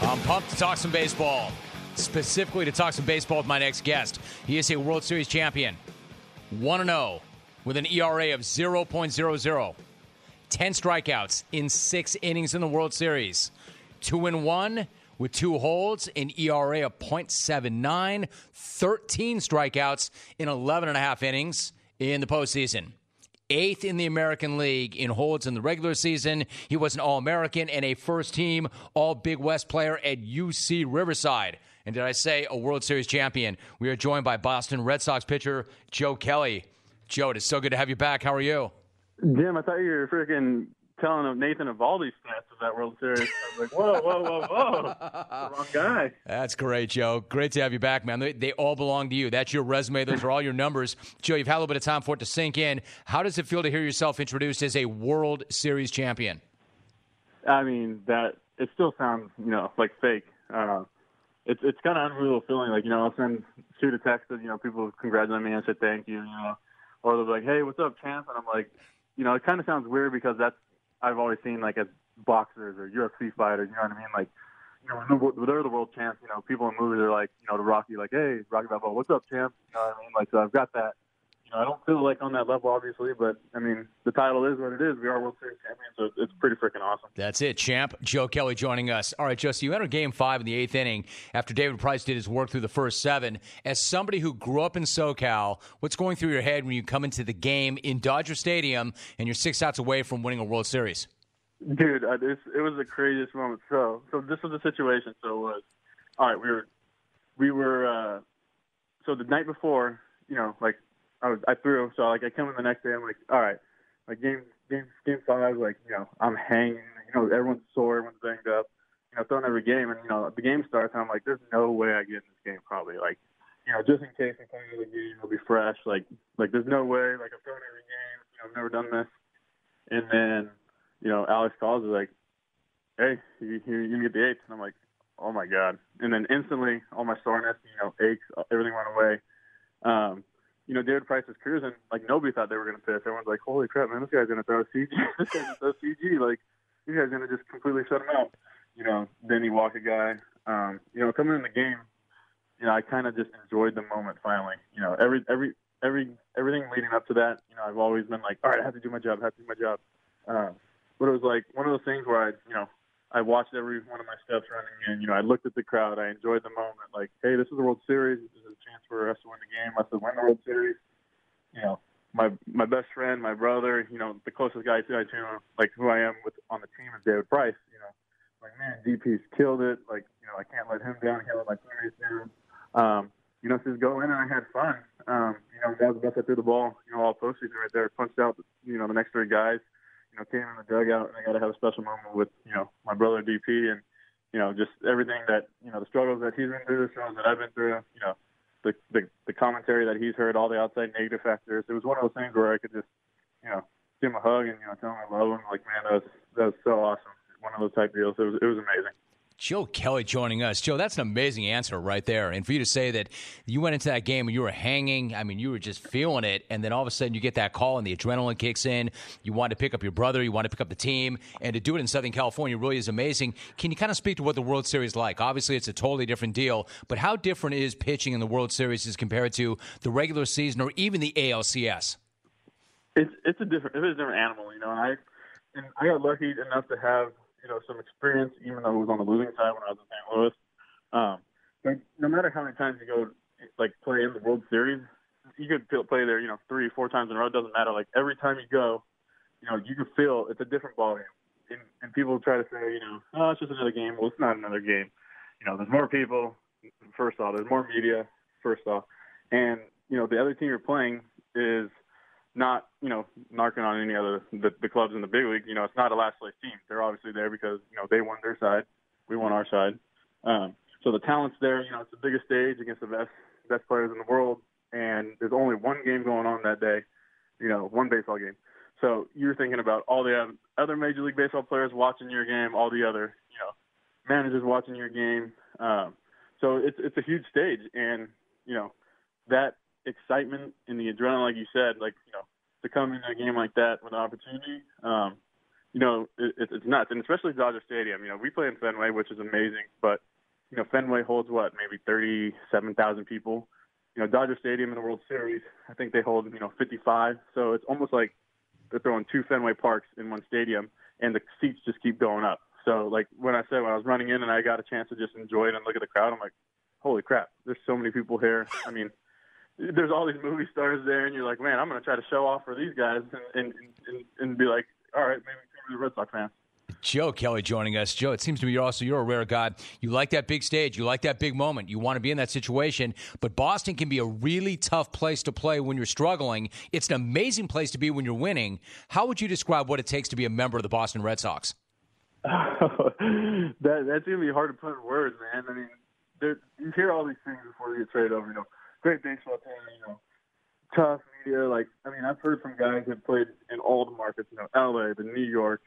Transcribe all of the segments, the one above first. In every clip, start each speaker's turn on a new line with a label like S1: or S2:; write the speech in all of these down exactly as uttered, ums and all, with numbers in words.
S1: I'm pumped to talk some baseball, specifically to talk some baseball with my next guest. He is a World Series champion, one and oh with an E R A of zero point zero zero, ten strikeouts in six innings in the World Series, two and one with two holds, an E R A of point seven nine, thirteen strikeouts in eleven and a half innings in the postseason. Eighth in the American League in holds in the regular season. He was an All-American and a first-team All-Big West player at U C Riverside. And did I say a World Series champion? We are joined by Boston Red Sox pitcher Joe Kelly. Joe, it's so good to have you back. How are you?
S2: Jim, I thought you were freaking telling Nathan Eovaldi's stats of that World Series. I was like, whoa, whoa, whoa, whoa. Wrong guy.
S1: That's great, Joe. Great to have you back, man. They, they all belong to you. That's your resume. Those are all your numbers. Joe, you've had a little bit of time for it to sink in. How does it feel to hear yourself introduced as a World Series champion?
S2: I mean, that it still sounds, you know, like fake. Uh, it's it's kind of unreal feeling. Like, you know, I'll send, shoot a text that, you know, people congratulate me and say thank you, you know. Or they'll be like, hey, what's up, champ? And I'm like, you know, it kind of sounds weird because that's, I've always seen, like, as boxers or U F C fighters, you know what I mean? Like, you know, when they're the world champs, you know, people in movies are like, you know, to Rocky, like, hey, Rocky Balboa, what's up, champ? You know what I mean? Like, so I've got that. You know, I don't feel like on that level, obviously, but, I mean, the title is what it is. We are World Series champions, so it's pretty freaking awesome.
S1: That's it, champ. Joe Kelly joining us. All right, Joe, so you entered game five in the eighth inning after David Price did his work through the first seven. As somebody who grew up in SoCal, what's going through your head when you come into the game in Dodger Stadium and you're six outs away from winning a World Series?
S2: Dude, uh, this, it was the craziest moment. So, so this was the situation. So it was, all right, we were, we were, uh, so the night before, you know, like, I was, I threw, so like I come in the next day, I'm like, all right, like game, game, game five, like, you know, I'm hanging, you know, everyone's sore, everyone's banged up, you know, throwing every game, and, you know, the game starts, and I'm like, there's no way I get in this game, probably, like, you know, just in case I play another game, it'll be fresh, like, like, there's no way, like, I'm throwing every game, you know, I've never done this, and then, you know, Alex calls is like, hey, you, you, you can get the eighth, and I'm like, oh my God, and then instantly, all my soreness, you know, aches, everything went away. um, You know, David Price was cruising. Like, nobody thought they were going to pitch. Everyone's like, holy crap, man, this guy's going to throw C G. This guy's going to throw C G. Like, this guy's going to just completely shut him out. You know, then he walked a guy. Um, you know, coming in the game, you know, I kind of just enjoyed the moment finally. You know, every, every, every, everything leading up to that, you know, I've always been like, all right, I have to do my job. I have to do my job. Uh, but it was like one of those things where I, you know, I watched every one of my steps running in. You know, I looked at the crowd. I enjoyed the moment. Like, hey, this is the World Series. This is a chance for us to win the game. Us to win the World Series. You know, my my best friend, my brother, you know, the closest guy to, to like who I am with on the team is David Price. You know, like, man, D P's killed it. Like, you know, I can't let him down. I can't let my teammates down. Um, you know, just go in and I had fun. Um, you know, that was the best I threw the ball. You know, all postseason right there. Punched out, you know, the next three guys. You know, came in the dugout, and I got to have a special moment with, you know, my brother D P, and, you know, just everything that, you know, the struggles that he's been through, the struggles that I've been through, you know, the, the the commentary that he's heard, all the outside negative factors. It was one of those things where I could just, you know, give him a hug and, you know, tell him I love him. Like, man, that was, that was so awesome. One of those type deals. It was, it was amazing.
S1: Joe Kelly joining us. Joe, that's an amazing answer right there. And for you to say that you went into that game and you were hanging, I mean, you were just feeling it, and then all of a sudden you get that call and the adrenaline kicks in. You want to pick up your brother, you want to pick up the team, and to do it in Southern California really is amazing. Can you kind of speak to what the World Series is like? Obviously, it's a totally different deal, but how different is pitching in the World Series as compared to the regular season or even the A L C S?
S2: It's it's a different, it's a different animal, you know. And I and I got lucky enough to have, you know, some experience, even though it was on the losing side when I was in Saint Louis. Um, but no matter how many times you go, like, play in the World Series, you could play there, you know, three, four times in a row. It doesn't matter. Like, every time you go, you know, you can feel it's a different ballgame. And, and people try to say, you know, oh, it's just another game. Well, it's not another game. You know, there's more people, first off. There's more media, first off. And, you know, the other team you're playing is not, you know, narking on any other the, the clubs in the big league. You know, it's not a last place team. They're obviously there because, you know, they won their side, we won our side. Um, so the talent's there. You know, it's the biggest stage against the best best players in the world, and there's only one game going on that day. You know, one baseball game. So you're thinking about all the other Major League Baseball players watching your game, all the other, you know, managers watching your game. Um, so it's it's a huge stage, and, you know, that excitement and the adrenaline, like you said, like, you know, to come into a game like that with an opportunity, um, you know, it, it's nuts, and especially Dodger Stadium. You know, we play in Fenway, which is amazing, but you know, Fenway holds what, maybe thirty-seven thousand people. You know, Dodger Stadium in the World Series, I think they hold, you know, fifty-five. So it's almost like they're throwing two Fenway Parks in one stadium, and the seats just keep going up. So, like, when I said when I was running in and I got a chance to just enjoy it and look at the crowd, I'm like, holy crap, there's so many people here. I mean, there's all these movie stars there, and you're like, man, I'm going to try to show off for these guys and, and, and, and be like, all right, maybe cover the Red Sox fans.
S1: Joe Kelly joining us. Joe, it seems to me you're also you're a rare guy. You like that big stage. You like that big moment. You want to be in that situation. But Boston can be a really tough place to play when you're struggling. It's an amazing place to be when you're winning. How would you describe what it takes to be a member of the Boston Red Sox?
S2: that that's gonna be hard to put in words, man. I mean, there, you hear all these things before you get traded over. You know, great baseball team. You know, tough media. Like, I mean, I've heard from guys that played in all the markets. You know, L A, the New York.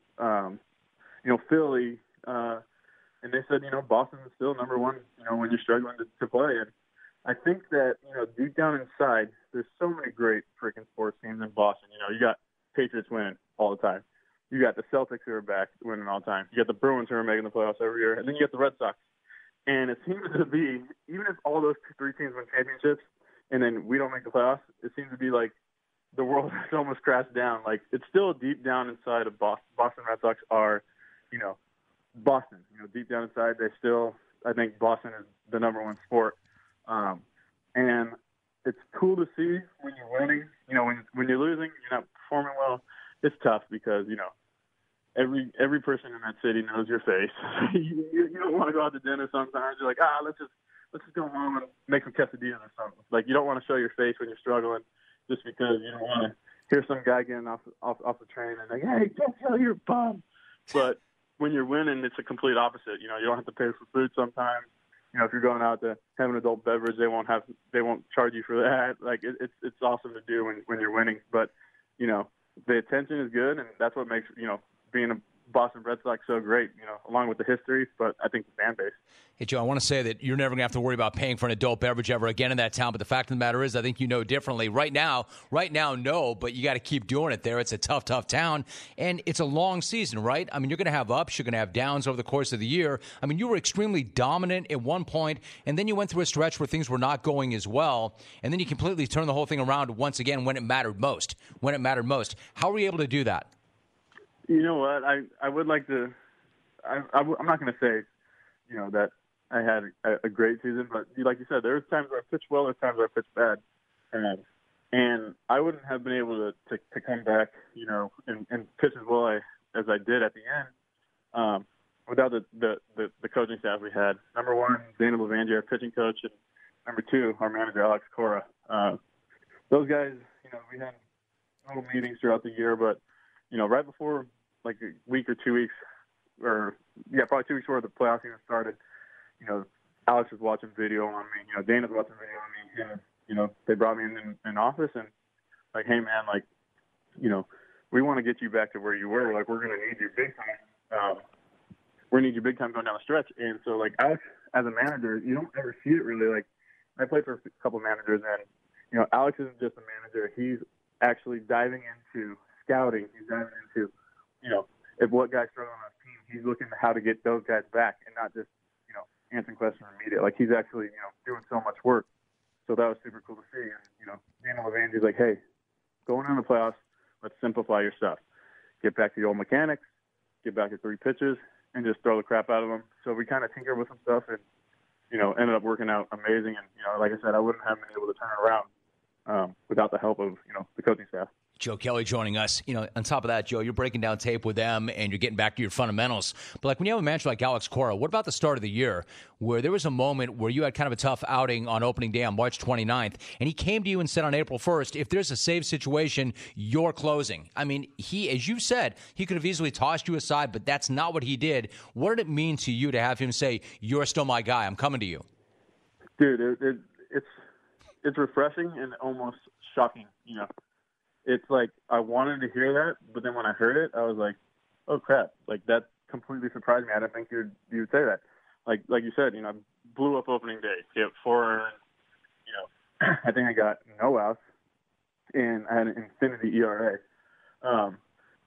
S2: Um, you know, Philly, uh, and they said, you know, Boston is still number one, you know, when you're struggling to, to play. And I think that, you know, deep down inside, there's so many great freaking sports teams in Boston. You know, you got Patriots winning all the time. You got the Celtics who are back winning all the time. You got the Bruins who are making the playoffs every year. And then you got the Red Sox. And it seems to be, even if all those three teams win championships and then we don't make the playoffs, it seems to be like, the world has almost crashed down. Like, it's still deep down inside of Boston. Boston Red Sox are, you know, Boston. You know, deep down inside, they still, I think Boston is the number one sport. Um, and it's cool to see when you're winning. You know, when when you're losing, you're not performing well. It's tough because, you know, every every person in that city knows your face. you, you, you don't want to go out to dinner sometimes. You're like, ah, let's just let's just go home and make some quesadillas or something. Like, you don't want to show your face when you're struggling. Just because you don't want to hear some guy getting off off off the train and like, hey, don't tell you're a bum. But when you're winning, it's a complete opposite. You know, you don't have to pay for food sometimes. You know, if you're going out to have an adult beverage, they won't have they won't charge you for that. Like, it, it's it's awesome to do when when you're winning. But you know, the attention is good, and that's what makes, you know, being a Boston Red Sox so great, you know, along with the history, but I think the fan base.
S1: Hey, Joe, I want to say that you're never going to have to worry about paying for an adult beverage ever again in that town, but the fact of the matter is I think you know differently. Right now, right now, no, but you got to keep doing it there. It's a tough, tough town, and it's a long season, right? I mean, you're going to have ups, you're going to have downs over the course of the year. I mean, you were extremely dominant at one point, and then you went through a stretch where things were not going as well, and then you completely turned the whole thing around once again when it mattered most, when it mattered most. How were you able to do that?
S2: You know what? I, I would like to I, – I, I'm not going to say, you know, that I had a, a great season, but like you said, there's times where I pitched well, there's times where I pitched bad. And, and I wouldn't have been able to, to, to come back, you know, and, and pitch as well I, as I did at the end um, without the, the, the, the coaching staff we had. Number one, Dana Levandier, our pitching coach, and number two, our manager, Alex Cora. Uh, those guys, you know, we had little meetings throughout the year, but, you know, right before – like a week or two weeks, or yeah, probably two weeks before the playoffs even started, you know, Alex was watching video on me. You know, Dana's watching video on me. And, you know, they brought me in, in in office and like, hey man, like, you know, we want to get you back to where you were. Like, we're gonna need you big time. Um, we're gonna need you big time going down the stretch. And so, like, Alex as a manager, you don't ever see it really. Like, I played for a couple of managers, and you know, Alex isn't just a manager. He's actually diving into scouting. He's diving into, you know, if what guys struggle on his team, he's looking at how to get those guys back and not just, you know, answering questions in the media. Like, he's actually, you know, doing so much work. So that was super cool to see. And, you know, Dana Levandi's like, hey, going into the playoffs, let's simplify your stuff. Get back to the old mechanics, get back to three pitches, and just throw the crap out of them. So we kind of tinkered with some stuff and, you know, ended up working out amazing. And, you know, like I said, I wouldn't have been able to turn it around um, without the help of, you know, the coaching staff.
S1: Joe Kelly joining us. You know, on top of that, Joe, you're breaking down tape with them and you're getting back to your fundamentals. But like when you have a manager like Alex Cora, what about the start of the year where there was a moment where you had kind of a tough outing on opening day on March twenty-ninth, and he came to you and said on April first, if there's a save situation, you're closing. I mean, he, as you said, he could have easily tossed you aside, but that's not what he did. What did it mean to you to have him say, you're still my guy, I'm coming to you?
S2: Dude, it, it, it's it's refreshing and almost shocking, you know. It's like I wanted to hear that, but then when I heard it, I was like, "Oh crap!" Like, that completely surprised me. I didn't think you'd you'd say that. Like like you said, you know, I blew up opening day. Hit four, you know, I think I got no outs, and I had an infinity E R A. Um, you know,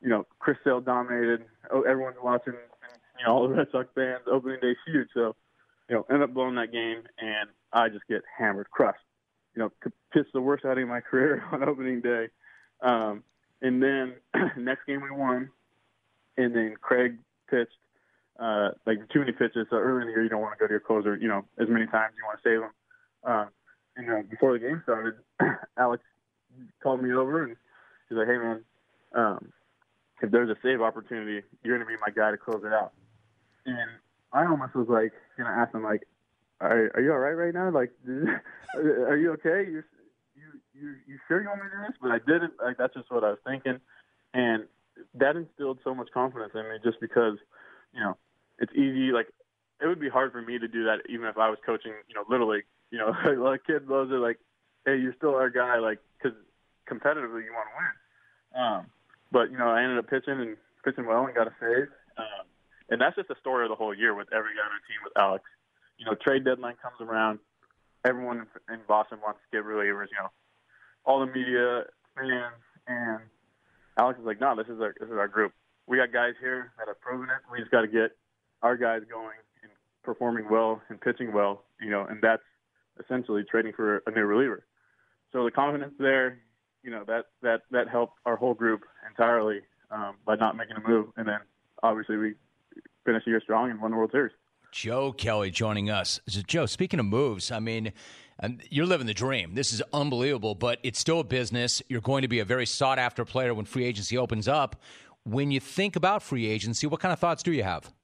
S2: Chris Sale dominated. Oh, everyone's watching. And, you know, all the Red Sox fans. Opening day's huge, so you know, end up blowing that game, and I just get hammered, crushed. You know, pitched the worst outing of my career on opening day. Um, and then next game we won, and then Craig pitched uh, like too many pitches. So early in the year, you don't want to go to your closer, you know, as many times you want to save them. Uh, and uh, before the game started, Alex called me over, and he's like, "Hey man, um, if there's a save opportunity, you're going to be my guy to close it out." And I almost was like going to ask him, like, "Are, are you all right right now? Like, are you okay? You're, you you you sure you want me to do this?" But I didn't. Like, that's just what I was thinking, and that instilled so much confidence in me. Just because, you know, it's easy. Like, it would be hard for me to do that even if I was coaching, you know, Little League. You know, like a kid blows it, like, "Hey, you're still our guy," like, because competitively you want to win. Um, but you know, I ended up pitching and pitching well and got a save. Um, and that's just the story of the whole year with every guy on our team with Alex. You know, trade deadline comes around. Everyone in Boston wants to get relievers, you know, all the media, fans, and Alex is like, "No, this is our this is our group. We got guys here that have proven it. We just got to get our guys going and performing well and pitching well, you know, and that's essentially trading for a new reliever." So the confidence there, you know, that that that helped our whole group entirely um, by not making a move, and then obviously we finished the year strong and won the World Series.
S1: Joe Kelly joining us. So, Joe, speaking of moves, I mean, you're living the dream. This is unbelievable, but it's still a business. You're going to be a very sought-after player when free agency opens up. When you think about free agency, what kind of thoughts do you have?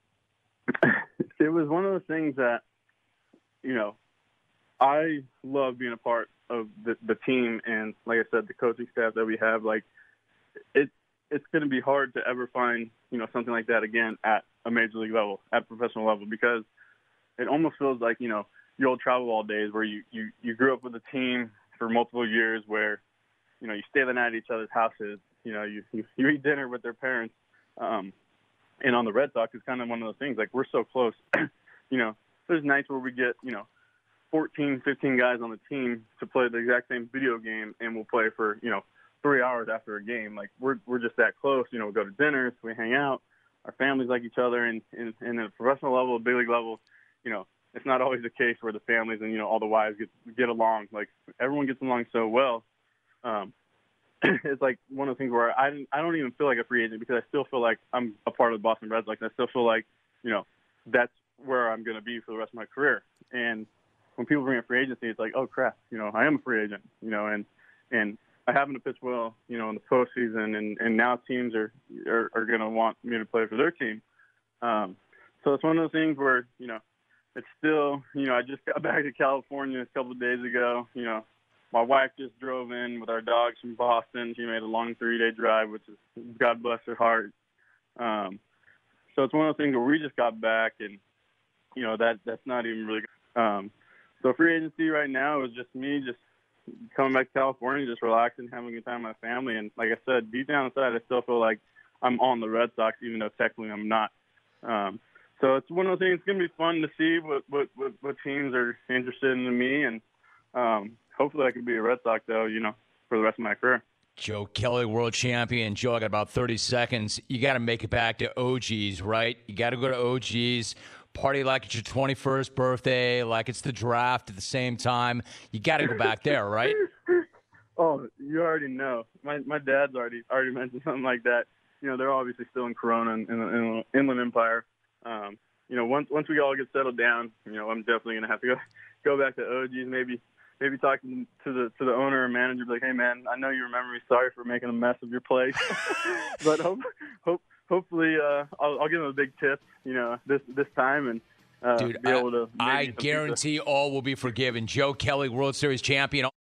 S2: It was one of those things that, you know, I love being a part of the, the team, and like I said, the coaching staff that we have. Like, it, it's going to be hard to ever find, you know, something like that again at a major league level, at professional level, because it almost feels like, you know, your old travel ball days where you, you, you grew up with a team for multiple years where, you know, you stay the night at each other's houses, you know, you, you, you eat dinner with their parents. Um, and on the Red Sox, it's kind of one of those things, like, we're so close. You know, there's nights where we get, you know, fourteen, fifteen guys on the team to play the exact same video game, and we'll play for, you know, three hours after a game. Like, we're we're just that close. You know, we go to dinners, we hang out, our families like each other, and, and, and at a professional level, big league level, you know, it's not always the case where the families and, you know, all the wives get get along. Like, everyone gets along so well. Um, it's like one of the things where I didn't, I don't even feel like a free agent because I still feel like I'm a part of the Boston Red Sox. I still feel like, you know, that's where I'm going to be for the rest of my career. And when people bring up free agency, it's like, oh crap, you know, I am a free agent, you know, and and I happen to pitch well, you know, in the postseason, and, and now teams are are, are going to want me to play for their team. Um, so it's one of those things where, you know, it's still, you know, I just got back to California a couple of days ago. You know, my wife just drove in with our dogs from Boston. She made a long three-day drive, which is, God bless her heart. Um, so it's one of those things where we just got back, and, you know, that that's not even really good. Um, so free agency right now is just me just coming back to California, just relaxing, having a good time with my family. And like I said, deep down inside, I still feel like I'm on the Red Sox, even though technically I'm not. Um, so it's one of those things. It's going to be fun to see what, what, what, what teams are interested in me. And um, hopefully I can be a Red Sox, though, you know, for the rest of my career.
S1: Joe Kelly, world champion. Joe, I got about thirty seconds. You got to make it back to O G's, right? You got to go to O G's, party like it's your twenty-first birthday, like it's the draft at the same time. You got to go back there, right?
S2: Oh, you already know. My my dad's already already mentioned something like that. You know, they're obviously still in Corona and in, in, in Inland Empire. Um, you know, once once we all get settled down, you know, I'm definitely gonna have to go go back to O G's. Maybe maybe talk to the to the owner or manager, be like, hey man, I know you remember me. Sorry for making a mess of your place, but hope hope hopefully uh, I'll, I'll give him a big tip. You know, this this time and. Uh,
S1: Dude,
S2: be able to
S1: I, I guarantee
S2: pizza.
S1: all will be forgiven. Joe Kelly, World Series champion.